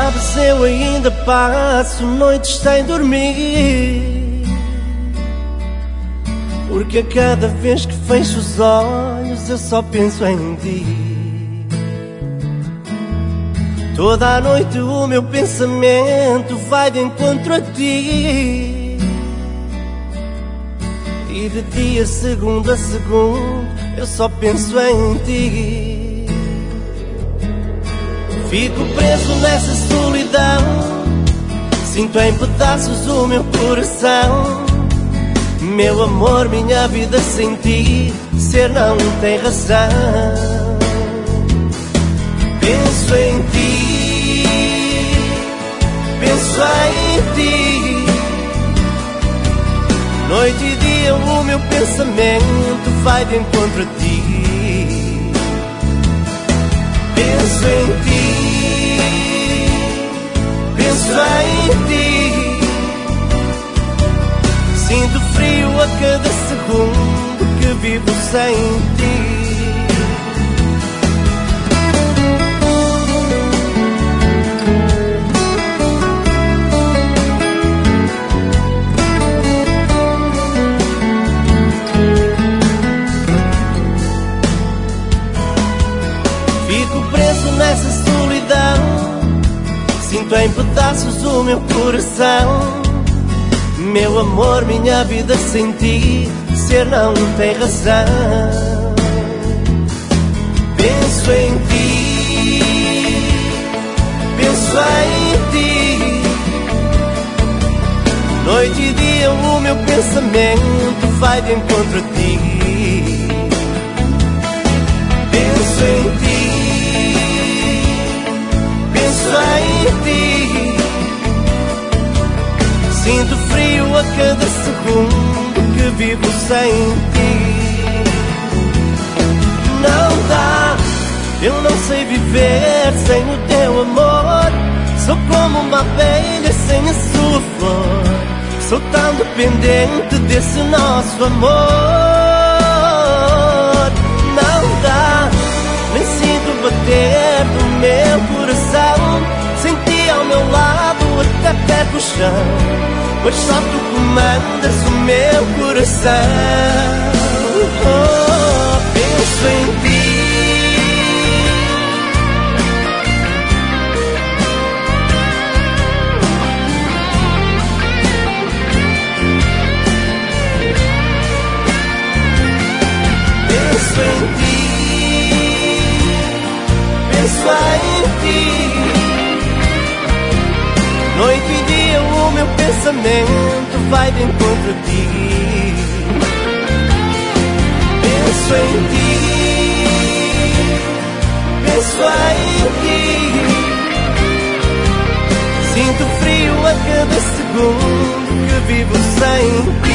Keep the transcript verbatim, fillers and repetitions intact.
sabes, eu ainda passo noites sem dormir, porque a cada vez que fecho os olhos eu só penso em ti. Toda a noite o meu pensamento vai de encontro a ti, e de dia, segundo a segundo, eu só penso em ti. Fico preso nessa solidão, sinto em pedaços o meu coração. Meu amor, minha vida sem ti, ser não tem razão. Penso em ti, penso em ti. Noite e dia o meu pensamento vai de encontro a ti. Penso em ti, penso em ti. Sinto frio a cada segundo que vivo sem ti. Fico preso nessa solidão, sinto em pedaços o meu coração. Meu amor, minha vida sem ti, ser não tem razão. Penso em ti, penso em ti. Noite e dia o meu pensamento vai de encontro a ti. Penso em ti, penso em ti. Sinto frio a cada segundo que vivo sem ti. Não dá, eu não sei viver sem o teu amor. Sou como uma abelha sem a sua flor. Sou tão dependente desse nosso amor. Não dá, nem sinto bater do meu coração. Sem ti ao meu lado até perco o chão, pois só tu comandas o meu coração. Oh, penso em ti, penso em ti, penso em ti. Noite e dia o meu pensamento vai de encontro a ti. Penso em ti, penso em ti. Sinto frio a cada segundo que vivo sem ti.